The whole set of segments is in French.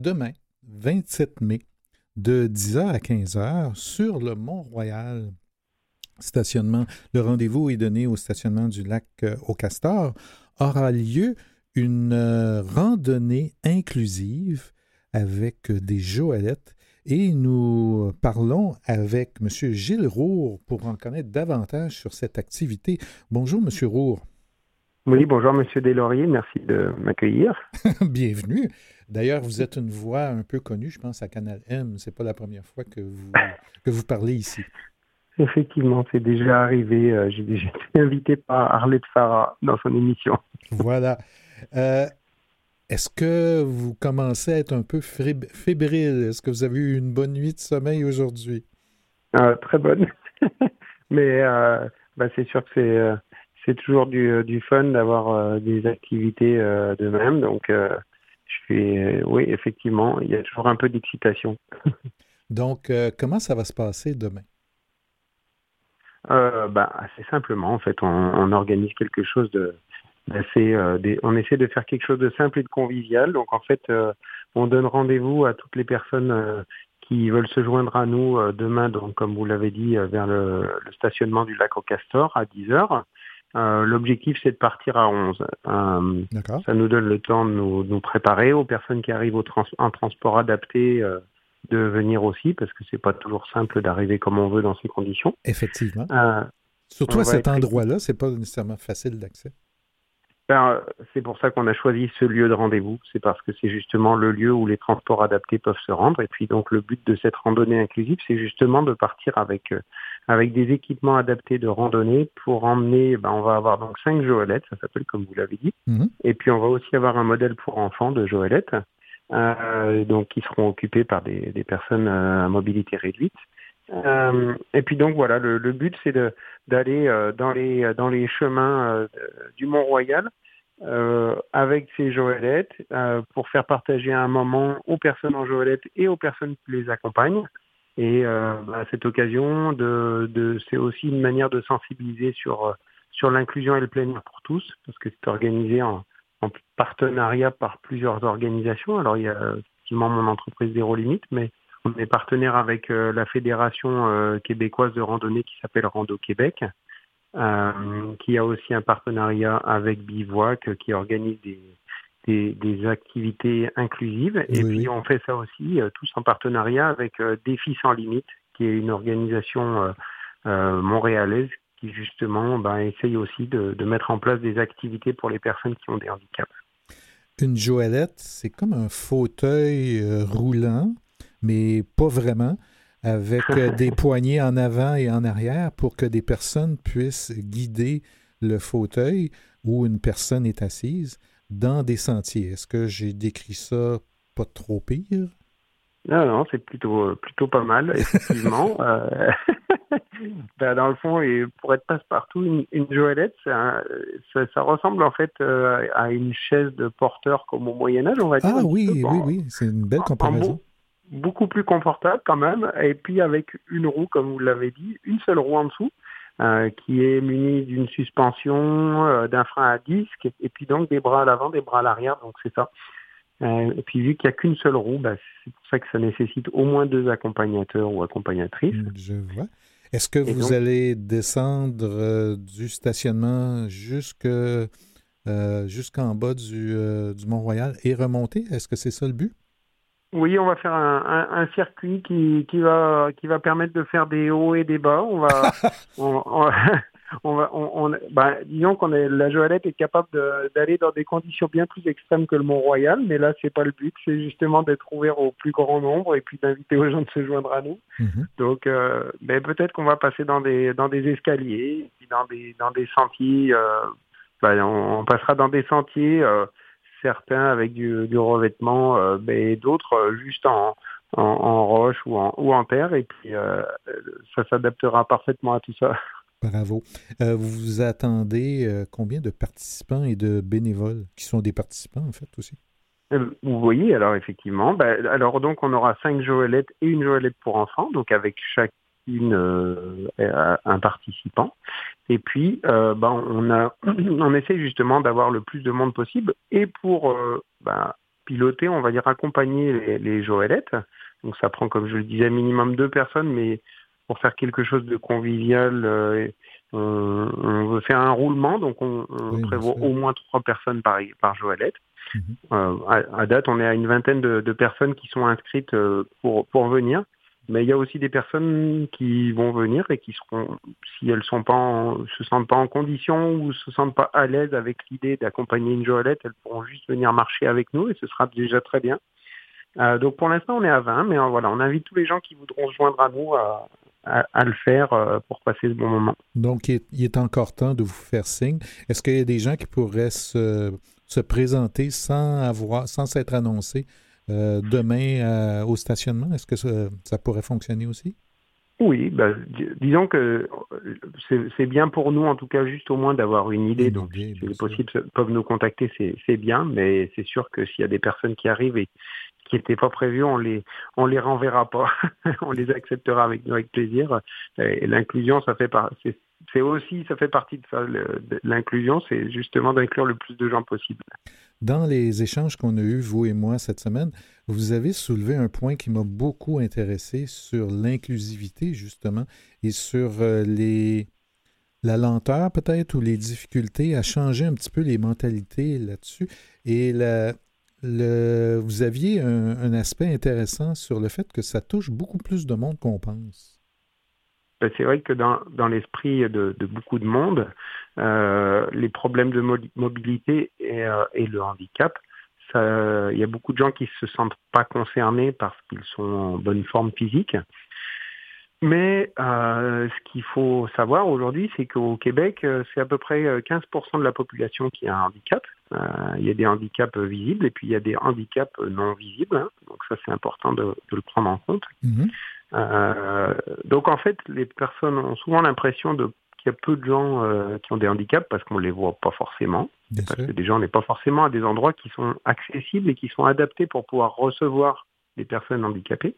demain, 27 mai, de 10h à 15h, sur le Mont-Royal. Stationnement. Le rendez-vous est donné au stationnement du lac au Castor. Aura lieu une randonnée inclusive avec des joëlettes et nous parlons avec M. Gilles Roure pour en connaître davantage sur cette activité. Bonjour, M. Roure. Oui, bonjour M. Deslauriers, merci de m'accueillir. Bienvenue. D'ailleurs, vous êtes une voix un peu connue, je pense, à Canal M. C'est pas la première fois que vous parlez ici. Effectivement, c'est déjà arrivé. J'ai déjà été invité par Arlette Farah dans son émission. Voilà. Est-ce que vous commencez à être un peu fébrile? Est-ce que vous avez eu une bonne nuit de sommeil aujourd'hui? Très bonne. Mais c'est sûr que c'est toujours du fun d'avoir des activités de même. Donc, oui, effectivement, il y a toujours un peu d'excitation. Donc, comment ça va se passer demain? Assez simplement, en fait, on organise quelque chose on essaie de faire quelque chose de simple et de convivial. Donc, en fait, on donne rendez-vous à toutes les personnes qui veulent se joindre à nous demain, donc, comme vous l'avez dit, vers le stationnement du lac au Castor à 10h. L'objectif, c'est de partir à 11. D'accord. Ça nous donne le temps de nous préparer aux personnes qui arrivent en transport adapté, de venir aussi, parce que c'est pas toujours simple d'arriver comme on veut dans ces conditions. Effectivement. Euh, Surtout on à va cet être endroit-là, c'est pas nécessairement facile d'accès. C'est pour ça qu'on a choisi ce lieu de rendez-vous. C'est parce que c'est justement le lieu où les transports adaptés peuvent se rendre. Et puis donc le but de cette randonnée inclusive, c'est justement de partir avec des équipements adaptés de randonnée pour emmener. On va avoir donc 5 joëlettes, ça s'appelle comme vous l'avez dit. Mm-hmm. Et puis on va aussi avoir un modèle pour enfants de joëlettes, donc qui seront occupés par des personnes à mobilité réduite. Et puis donc voilà, le but c'est d'aller dans les chemins du Mont-Royal avec ces joëlettes pour faire partager un moment aux personnes en joëlette et aux personnes qui les accompagnent. Et à cette occasion, c'est aussi une manière de sensibiliser sur l'inclusion et le plein air pour tous, parce que c'est organisé en partenariat par plusieurs organisations. Alors il y a effectivement mon entreprise Zéro Limite, mais on est partenaire avec la fédération québécoise de randonnée qui s'appelle Rando Québec, qui a aussi un partenariat avec Bivouac qui organise des activités inclusives. Et puis on fait ça aussi tous en partenariat avec Défis sans limite, qui est une organisation montréalaise qui justement essaye aussi de mettre en place des activités pour les personnes qui ont des handicaps. Une joëlette, c'est comme un fauteuil roulant, mais pas vraiment, avec des poignées en avant et en arrière pour que des personnes puissent guider le fauteuil où une personne est assise dans des sentiers. Est-ce que j'ai décrit ça pas trop pire? Non, c'est plutôt pas mal, effectivement. Dans le fond, et pour être passe-partout, une joëlette, ça ressemble en fait à une chaise de porteur comme au Moyen-Âge, on va dire. Ah Un petit oui, peu, oui, c'est une belle comparaison. beaucoup plus confortable quand même, et puis avec une roue, comme vous l'avez dit, une seule roue en dessous, qui est munie d'une suspension, d'un frein à disque, et puis donc des bras à l'avant, des bras à l'arrière, donc c'est ça. Et puis vu qu'il n'y a qu'une seule roue, c'est pour ça que ça nécessite au moins 2 accompagnateurs ou accompagnatrices. Je vois. Est-ce que vous allez descendre du stationnement jusqu'en bas du Mont-Royal et remonter? Est-ce que c'est ça le but? Oui, on va faire un circuit qui va permettre de faire des hauts et des bas. Disons la joëlette est capable d'aller dans des conditions bien plus extrêmes que le Mont-Royal, mais là c'est pas le but, c'est justement d'être ouvert au plus grand nombre et puis d'inviter aux gens de se joindre à nous. Mm-hmm. Donc, peut-être qu'on va passer dans des escaliers, et puis dans des sentiers. On passera dans des sentiers. Certains avec du revêtement, et d'autres juste en roche ou en terre, et puis ça s'adaptera parfaitement à tout ça. Bravo. Vous attendez combien de participants et de bénévoles qui sont des participants, en fait, aussi? Vous voyez, alors effectivement, alors donc on aura 5 joëlettes et une joëlette pour enfants, donc avec chacune un participant. Et puis, on essaie justement d'avoir le plus de monde possible, et pour piloter, on va dire accompagner les Joëlettes. Donc ça prend, comme je le disais, minimum 2 personnes, mais pour faire quelque chose de convivial, on veut faire un roulement, donc on Oui, bien prévoit sûr. au moins 3 personnes par Joëlette. Mhm. À date, on est à une vingtaine de personnes qui sont inscrites pour venir. Mais il y a aussi des personnes qui vont venir et qui seront, si elles se sentent pas en condition ou se sentent pas à l'aise avec l'idée d'accompagner une Joëlette, elles pourront juste venir marcher avec nous et ce sera déjà très bien. Donc pour l'instant, on est à 20, mais voilà, on invite tous les gens qui voudront se joindre à nous à le faire pour passer ce bon moment. Donc, il est encore temps de vous faire signe. Est-ce qu'il y a des gens qui pourraient se présenter sans s'être annoncés demain au stationnement? Est-ce que ça pourrait fonctionner aussi? Oui, disons que c'est bien pour nous, en tout cas, juste au moins d'avoir une idée. Une Donc, idée, si bien c'est sûr. possible, peuvent nous contacter, c'est bien, mais c'est sûr que s'il y a des personnes qui arrivent et qui n'étaient pas prévues, on les renverra pas, on les acceptera avec plaisir. Et l'inclusion, ça fait partie de ça. De l'inclusion, c'est justement d'inclure le plus de gens possible. Dans les échanges qu'on a eus, vous et moi, cette semaine, vous avez soulevé un point qui m'a beaucoup intéressé sur l'inclusivité, justement, et sur la lenteur peut-être ou les difficultés à changer un petit peu les mentalités là-dessus. Et vous aviez un aspect intéressant sur le fait que ça touche beaucoup plus de monde qu'on pense. C'est vrai que dans l'esprit de beaucoup de monde, les problèmes de mobilité et le handicap, il y a beaucoup de gens qui se sentent pas concernés parce qu'ils sont en bonne forme physique. Mais ce qu'il faut savoir aujourd'hui, c'est qu'au Québec, c'est à peu près 15% de la population qui a un handicap. Il y a des handicaps visibles et puis il y a des handicaps non visibles, hein. Donc ça, c'est important de le prendre en compte. Mhm. Donc en fait, les personnes ont souvent l'impression qu'il y a peu de gens qui ont des handicaps parce qu'on les voit pas forcément. Bien Parce sûr. que déjà, on n'est pas forcément à des endroits qui sont accessibles et qui sont adaptés pour pouvoir recevoir des personnes handicapées.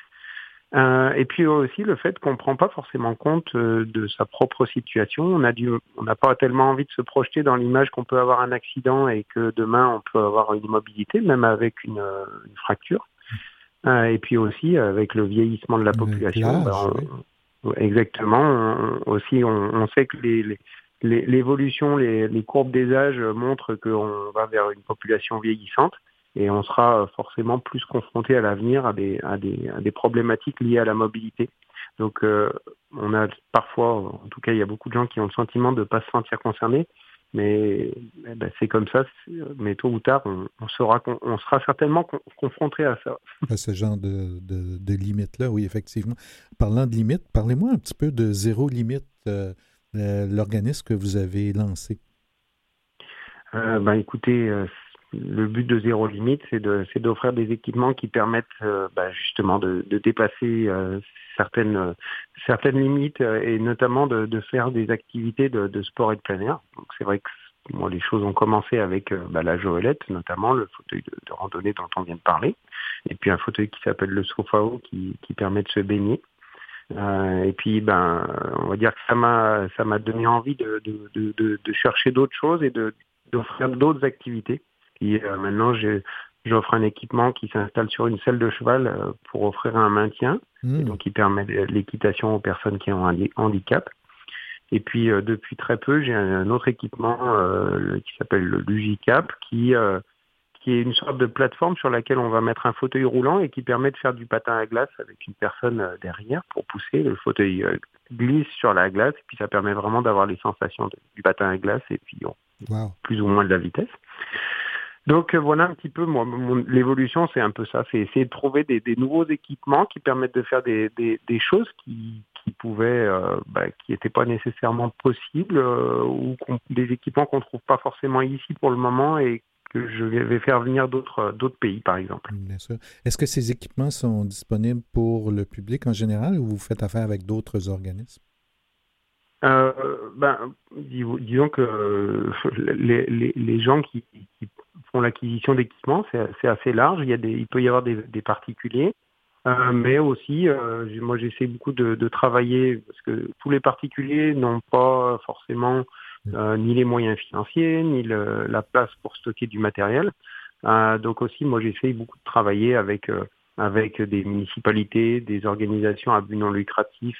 Et puis aussi le fait qu'on ne prend pas forcément compte de sa propre situation. On n'a pas tellement envie de se projeter dans l'image qu'on peut avoir un accident et que demain on peut avoir une immobilité, même avec une fracture. Et puis aussi avec le vieillissement de la Avec population, l'âge, oui. exactement. On sait que l'évolution, les courbes des âges montrent qu'on va vers une population vieillissante et on sera forcément plus confronté à l'avenir à des problématiques liées à la mobilité. Donc, on a parfois, en tout cas, il y a beaucoup de gens qui ont le sentiment de ne pas se sentir concernés, mais c'est comme ça. Mais tôt ou tard, on sera certainement confronté à ça. À ce genre de limites-là, oui, effectivement. Parlant de limites, parlez-moi un petit peu de Zéro Limite, l'organisme que vous avez lancé. Écoutez, le but de Zéro Limite, c'est d'offrir des équipements qui permettent justement de dépasser certaines limites et notamment de faire des activités de sport et de plein air. Donc c'est vrai que moi, les choses ont commencé avec la Joëlette, notamment le fauteuil de randonnée dont on vient de parler, et puis un fauteuil qui s'appelle le Sofao qui permet de se baigner. Et puis, on va dire que ça m'a donné envie de chercher d'autres choses et d'offrir d'autres activités. Et maintenant, j'offre un équipement qui s'installe sur une selle de cheval pour offrir un maintien, et donc qui permet l'équitation aux personnes qui ont un handicap. Et puis, depuis très peu, j'ai un autre équipement qui s'appelle le Lugicap, qui est une sorte de plateforme sur laquelle on va mettre un fauteuil roulant et qui permet de faire du patin à glace avec une personne derrière pour pousser. Le fauteuil glisse sur la glace et puis ça permet vraiment d'avoir les sensations du patin à glace et puis Wow. plus ou moins de la vitesse. Donc voilà un petit peu, l'évolution, c'est un peu ça, c'est essayer de trouver des nouveaux équipements qui permettent de faire des choses qui pouvaient, qui n'étaient pas nécessairement possibles ou des équipements qu'on ne trouve pas forcément ici pour le moment et que je vais faire venir d'autres pays, par exemple. Bien sûr. Est-ce que ces équipements sont disponibles pour le public en général ou vous faites affaire avec d'autres organismes? Disons que les gens qui font l'acquisition d'équipements, c'est assez large. Il peut y avoir des particuliers, mais aussi, moi j'essaie beaucoup de travailler parce que tous les particuliers n'ont pas forcément ni les moyens financiers, ni la place pour stocker du matériel. Donc aussi, moi, j'essaye beaucoup de travailler avec des municipalités, des organisations à but non lucratif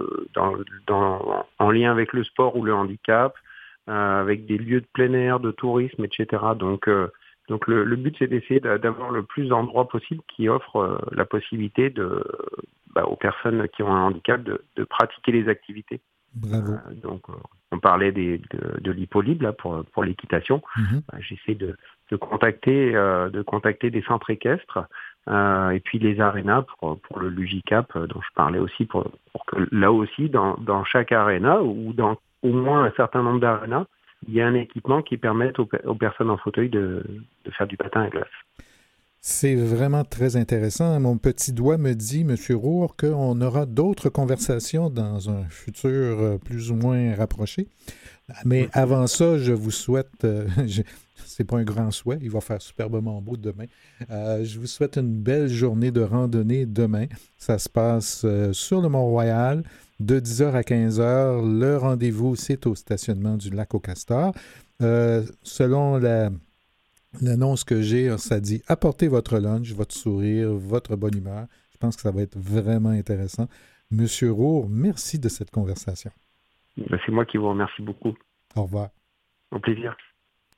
en lien avec le sport ou le handicap, avec des lieux de plein air, de tourisme, etc. Donc le but, c'est d'essayer d'avoir le plus d'endroits possible qui offrent la possibilité aux personnes qui ont un handicap de pratiquer les activités. Bravo. Donc on parlait de l'Hippolybe là pour l'équitation. J'essaie de contacter des centres équestres et puis les arénas pour le Lugicap dont je parlais aussi pour que là aussi dans chaque aréna ou dans au moins un certain nombre d'arénas, il y a un équipement qui permette aux personnes en fauteuil de faire du patin à glace. C'est vraiment très intéressant. Mon petit doigt me dit, M. Roure, qu'on aura d'autres conversations dans un futur plus ou moins rapproché. Mais avant ça, je vous souhaite, c'est pas un grand souhait, il va faire superbement beau demain. Je vous souhaite une belle journée de randonnée demain. Ça se passe sur le Mont-Royal de 10h à 15h. Le rendez-vous, c'est au stationnement du lac aux Castors. Selon l'annonce que j'ai, ça dit « Apportez votre lunch, votre sourire, votre bonne humeur ». Je pense que ça va être vraiment intéressant. Monsieur Roure, merci de cette conversation. C'est moi qui vous remercie beaucoup. Au revoir. Au plaisir.